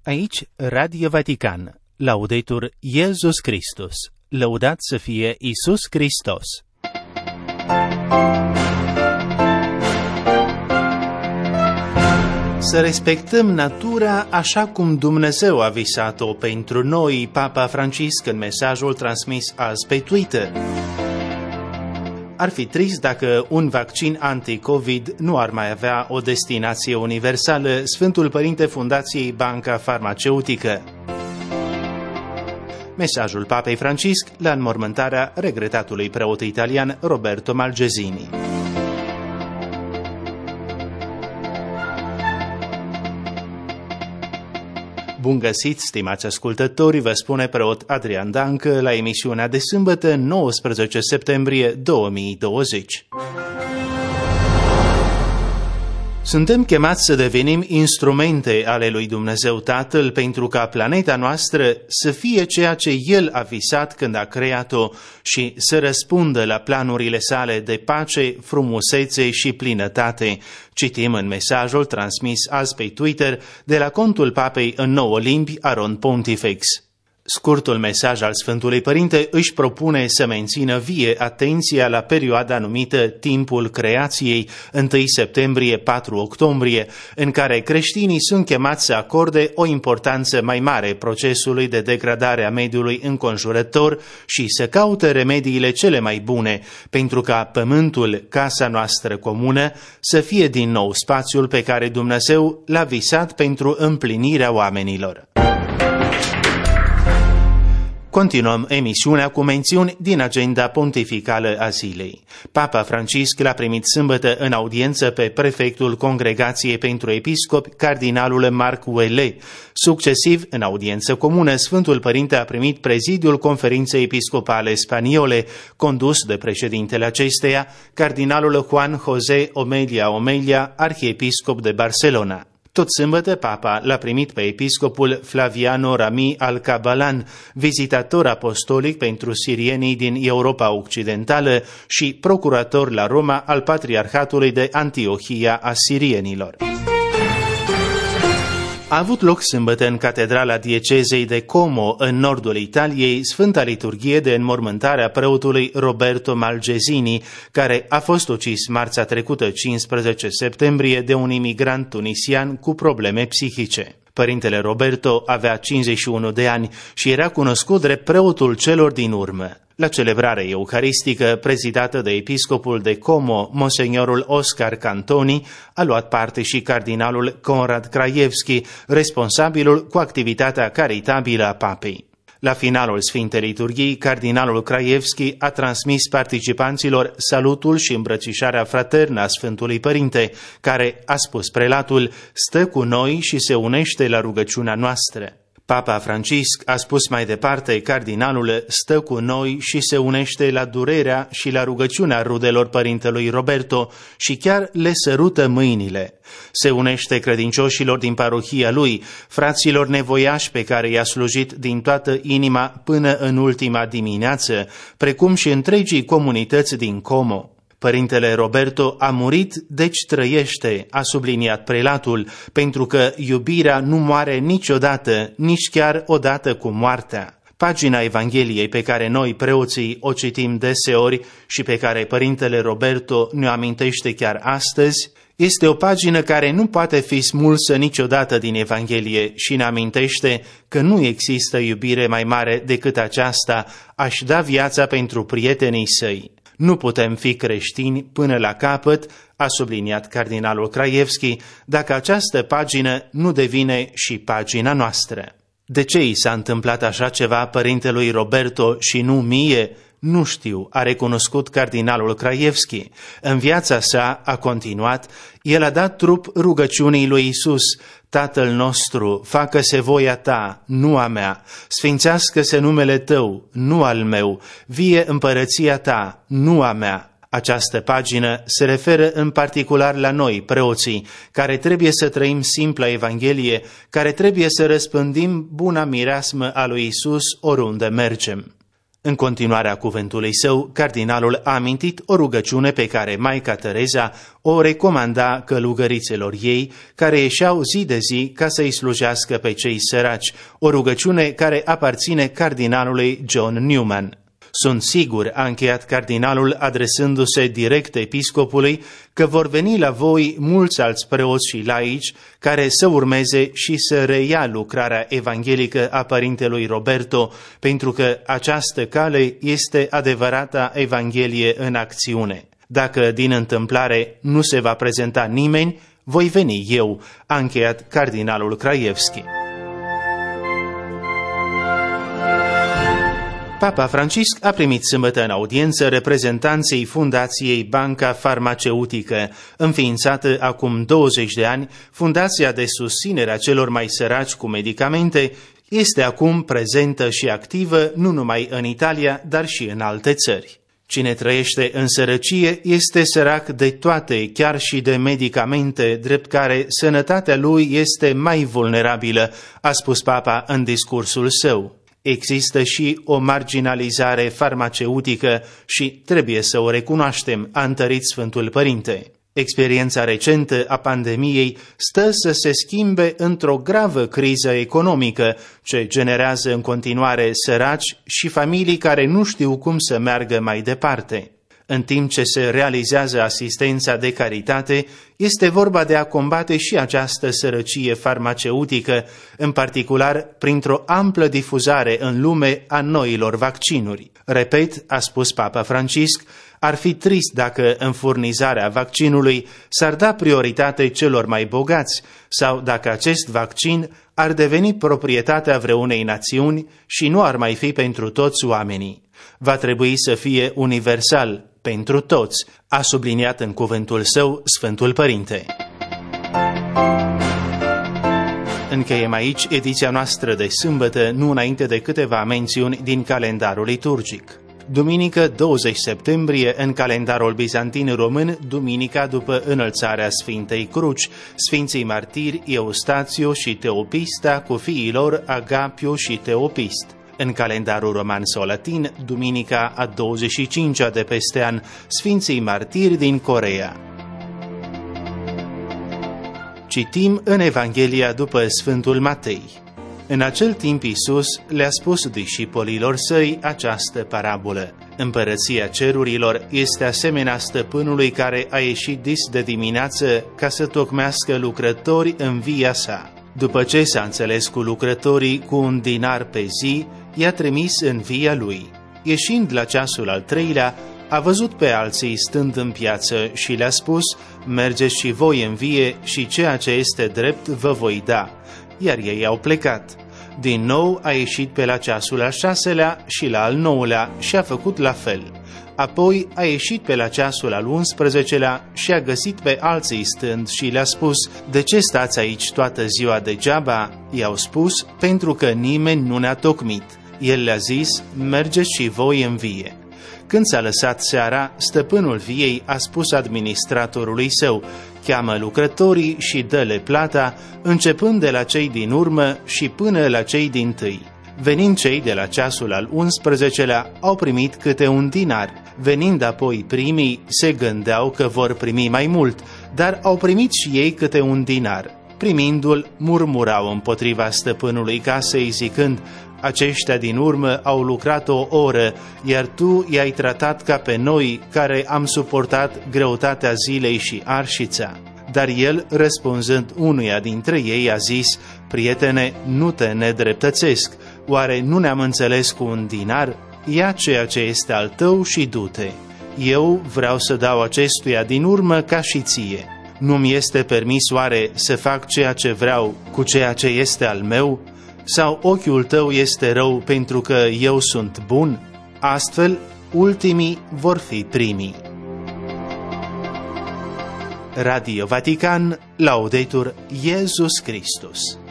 Aici, Radio Vatican, Laudetur Iesus Christus, lăudat să fie Iisus Hristos. Să respectăm natura așa cum Dumnezeu a visat-o pentru noi, Papa Francisc în mesajul transmis azi pe Twitter. Ar fi trist dacă un vaccin anti-COVID nu ar mai avea o destinație universală, Sfântul Părinte Fundației Banca Farmaceutică. Mesajul Papei Francisc la înmormântarea regretatului preot italian Roberto Malgezini. Bun găsit, stimați ascultători, vă spune preot Adrian Dancă la emisiunea de sâmbătă, 19 septembrie 2020. Suntem chemați să devenim instrumente ale lui Dumnezeu Tatăl pentru ca planeta noastră să fie ceea ce El a visat când a creat-o și să răspundă la planurile sale de pace, frumusețe și plinătate. Citim în mesajul transmis azi pe Twitter de la contul Papei în 9 limbi, Aron Pontifex. Scurtul mesaj al Sfântului Părinte își propune să mențină vie atenția la perioada numită timpul creației, 1 septembrie 4 octombrie, în care creștinii sunt chemați să acorde o importanță mai mare procesului de degradare a mediului înconjurător și să caute remediile cele mai bune, pentru ca pământul, casa noastră comună, să fie din nou spațiul pe care Dumnezeu l-a visat pentru împlinirea oamenilor. Continuăm emisiunea cu mențiuni din agenda pontificală a zilei. Papa Francisc l-a primit sâmbătă în audiență pe prefectul Congregației pentru Episcopi, cardinalul Marc Ouellet. Succesiv, în audiență comună, Sfântul Părinte a primit prezidiul Conferinței Episcopale Spaniole, condus de președintele acesteia, cardinalul Juan José Omelia, arhiepiscop de Barcelona. Tot sâmbătă, Papa l-a primit pe episcopul Flaviano Rami Alcabalan, vizitator apostolic pentru sirienii din Europa Occidentală și procurator la Roma al Patriarhatului de Antiohia a sirienilor. A avut loc sâmbătă în catedrala diecezei de Como, în nordul Italiei, Sfânta Liturghie de înmormântare a preotului Roberto Malgezini, care a fost ucis marțea trecută, 15 septembrie, de un imigrant tunisian cu probleme psihice. Părintele Roberto avea 51 de ani și era cunoscut drept preotul celor din urmă. La celebrarea euharistică, prezidată de episcopul de Como, monsignorul Oscar Cantoni, a luat parte și cardinalul Conrad Krajewski, responsabilul cu activitatea caritabilă a papei. La finalul Sfintei Liturghii, cardinalul Krajewski a transmis participanților salutul și îmbrățișarea fraternă a Sfântului Părinte, care, a spus prelatul, stă cu noi și se unește la rugăciunea noastră. Papa Francisc a spus mai departe, cardinalul stă cu noi și se unește la durerea și la rugăciunea rudelor părintelui Roberto și chiar le sărută mâinile. Se unește credincioșilor din parohia lui, fraților nevoiași pe care i-a slujit din toată inima până în ultima dimineață, precum și întregii comunități din Como. Părintele Roberto a murit, deci trăiește, a subliniat prelatul, pentru că iubirea nu moare niciodată, nici chiar odată cu moartea. Pagina Evangheliei pe care noi, preoții, o citim deseori și pe care Părintele Roberto ne-o amintește chiar astăzi, este o pagină care nu poate fi smulsă niciodată din Evanghelie și ne amintește că nu există iubire mai mare decât aceasta, a-și da viața pentru prietenii săi. Nu putem fi creștini până la capăt, a subliniat cardinalul Krajewski, dacă această pagină nu devine și pagina noastră. De ce i s-a întâmplat așa ceva părintelui Roberto și nu mie? Nu știu, a recunoscut cardinalul Krajewski. În viața sa, a continuat, el a dat trup rugăciunii lui Iisus: Tatăl nostru, facă-se voia ta, nu a mea, sfințească-se numele tău, nu al meu, vie împărăția ta, nu a mea. Această pagină se referă în particular la noi, preoții, care trebuie să trăim simpla Evanghelie, care trebuie să răspândim buna mireasmă a lui Iisus oriunde mergem. În continuarea cuvântului său, cardinalul a amintit o rugăciune pe care Maica Tereza o recomanda călugărițelor ei, care ieșeau zi de zi ca să-i slujească pe cei săraci, o rugăciune care aparține cardinalului John Newman. Sunt sigur, a încheiat cardinalul adresându-se direct episcopului, că vor veni la voi mulți alți preoți și laici care să urmeze și să reia lucrarea evanghelică a părintelui Roberto, pentru că această cale este adevărata Evanghelie în acțiune. Dacă din întâmplare nu se va prezenta nimeni, voi veni eu, a încheiat cardinalul Krajewski. Papa Francisc a primit sâmbătă în audiență reprezentanții Fundației Banca Farmaceutică. Înființată acum 20 de ani, Fundația de susținere a celor mai săraci cu medicamente este acum prezentă și activă nu numai în Italia, dar și în alte țări. Cine trăiește în sărăcie este sărac de toate, chiar și de medicamente, drept care sănătatea lui este mai vulnerabilă, a spus Papa în discursul său. Există și o marginalizare farmaceutică și trebuie să o recunoaștem, a întărit Sfântul Părinte. Experiența recentă a pandemiei stă să se schimbe într-o gravă criză economică, ce generează în continuare săraci și familii care nu știu cum să meargă mai departe. În timp ce se realizează asistența de caritate, este vorba de a combate și această sărăcie farmaceutică, în particular printr-o amplă difuzare în lume a noilor vaccinuri. Repet, a spus Papa Francisc, ar fi trist dacă în furnizarea vaccinului s-ar da prioritate celor mai bogați sau dacă acest vaccin ar deveni proprietatea vreunei națiuni și nu ar mai fi pentru toți oamenii. Va trebui să fie universal, pentru toți, a subliniat în cuvântul său Sfântul Părinte. Încheiem aici ediția noastră de sâmbătă, nu înainte de câteva mențiuni din calendarul liturgic. Duminică 20 septembrie, în calendarul bizantin român, duminica după înălțarea Sfintei Cruci, Sfinții Martiri Eustațiu și Teopista cu fiii lor Agapiu și Teopist. În calendarul roman sau latin, duminica a 25-a de peste an, Sfinții Martiri din Coreea. Citim în Evanghelia după Sfântul Matei. În acel timp Iisus le-a spus discipolilor săi această parabolă. Împărăția cerurilor este asemenea stăpânului care a ieșit dis de dimineață ca să tocmească lucrători în via sa. După ce s-a înțeles cu lucrătorii cu un dinar pe zi, i-a trimis în via lui. Ieșind la ceasul al treilea, a văzut pe alții stând în piață și le-a spus: mergeți și voi în vie și ceea ce este drept vă voi da. Iar ei au plecat. Din nou a ieșit pe la ceasul al șaselea și la al nouălea și a făcut la fel. Apoi a ieșit pe la ceasul al 11-lea și a găsit pe alții stând și le-a spus: de ce stați aici toată ziua degeaba? I-au spus: pentru că nimeni nu ne-a tocmit. El le-a zis: mergeți și voi în vie. Când s-a lăsat seara, stăpânul viei a spus administratorului său: cheamă lucrătorii și dă-le plata, începând de la cei din urmă și până la cei dintâi. Venind cei de la ceasul al 11-lea, au primit câte un dinar. Venind apoi primii, se gândeau că vor primi mai mult, dar au primit și ei câte un dinar. Primindu-l, murmurau împotriva stăpânului casei, zicând: aceștia din urmă au lucrat o oră, iar tu i-ai tratat ca pe noi, care am suportat greutatea zilei și arșița. Dar el, răspunzând unuia dintre ei, a zis: prietene, nu te nedreptățesc. Oare nu ne-am înțeles cu un dinar? Ia ceea ce este al tău și du-te. Eu vreau să dau acestuia din urmă ca și ție. Nu-mi este permis oare să fac ceea ce vreau cu ceea ce este al meu? Sau ochiul tău este rău pentru că eu sunt bun? Astfel, ultimii vor fi primii. Radio Vatican, Laudetur Iesus Christus.